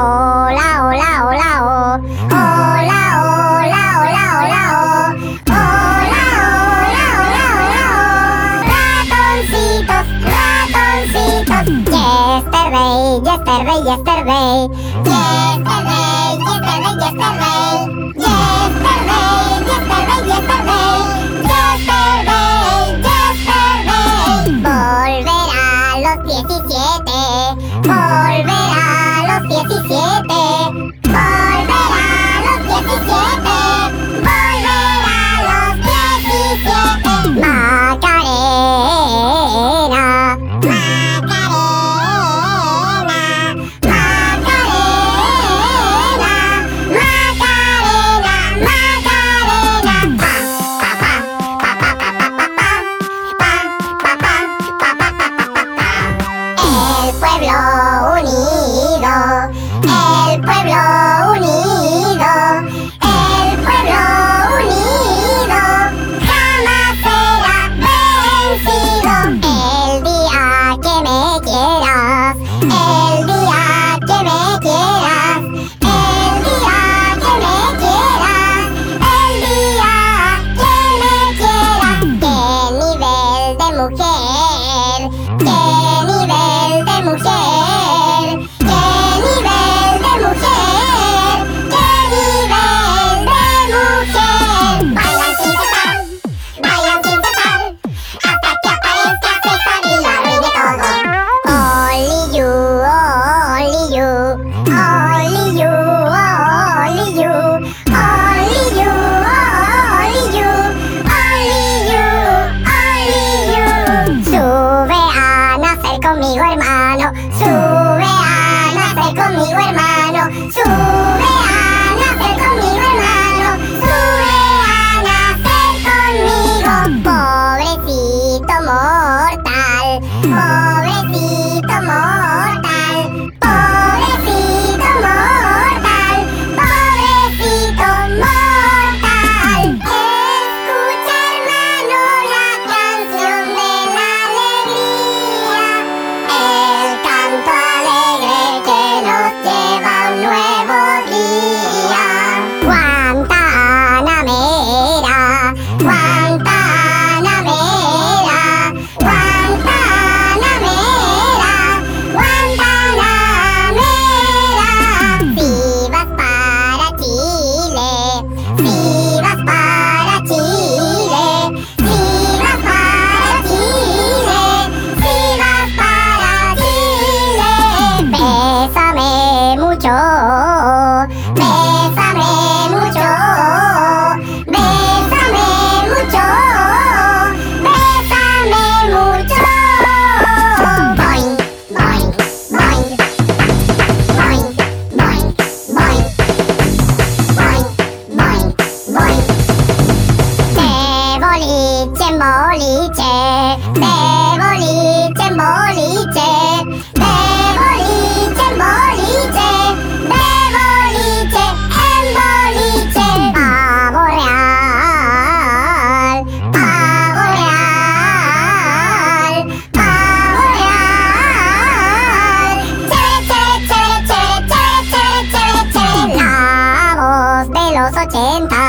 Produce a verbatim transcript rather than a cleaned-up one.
hola, hola, hola, oh. Hola, hola, hola, hola, oh. Hola, hola, hola, hola, oh. Ratoncitos, ratoncitos. Yesterday, yesterday, yesterday. Yesterday, yesterday, yesterday. Yesterday, yesterday, yesterday. Yesterday, yesterday. Volver a los diecisiete. Volver a los diecisiete. Volver a los diecisiete. Volver a los diecisiete. Macarena. El pueblo unido, el pueblo unido, el pueblo unido jamás será vencido. El día que me quieras, el día que me quieras, el día que me quieras, el día que me quieras. ¡Qué nivel de mujer! ¡Qué nivel de mujer! ¡Qué nivel de mujer! ¡Qué nivel de mujer! Bailan sin cesar, bailan sin cesar, hasta que aparezca César y lo arruine todo. Only you, only you, only you, only you, only you, only you, only you, only you. Sube a nacer conmigo, hermano. Sube a nacer conmigo, hermano. Sube a nacer conmigo, hermano. Sube a nacer conmigo. Pobrecito mortal. Pobrecito mortal. Pobrecito mortal. Pobrecito mortal. Escucha, hermano, la canción de la alegría. El canto alegre que nos lleva a un nuevo día. Guantanamera, Guantanamera, Guantanamera, Guantanamera. Si vas para Chile, si vas para Chile, si vas para Chile, si vas para Chile. Bésame mucho, bésame mucho, bésame mucho, bésame mucho. Boing, boing, boing, boing, boing, boing, boing, boing, boing. De boliche en boliche, de boliche en boliche, de boliche en boliche, de boliche en boliche. Pavo real, pavo real, pavo real. Chévere, chévere, chévere, chévere, chévere, chévere, chévere. La voz de los ochenta.